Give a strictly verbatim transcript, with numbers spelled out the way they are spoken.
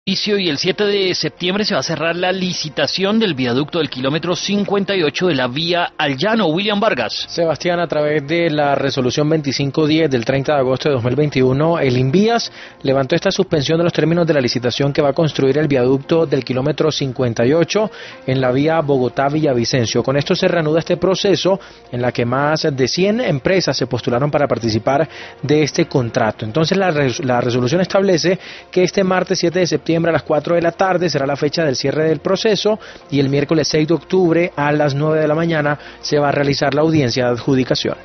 Y el siete de septiembre se va a cerrar la licitación del viaducto del kilómetro cincuenta y ocho de la vía al Llano. William Vargas. Sebastián, a través de la resolución veinticinco diez del treinta de agosto de dos mil veintiuno, el INVÍAS levantó esta suspensión de los términos de la licitación que va a construir el viaducto del kilómetro cincuenta y ocho en la vía Bogotá-Villavicencio. Con esto se reanuda este proceso en la que más de cien empresas se postularon para participar de este contrato. Entonces la, res la resolución establece que este martes siete de septiembre a las cuatro de la tarde será la fecha del cierre del proceso y el miércoles seis de octubre a las nueve de la mañana se va a realizar la audiencia de adjudicación.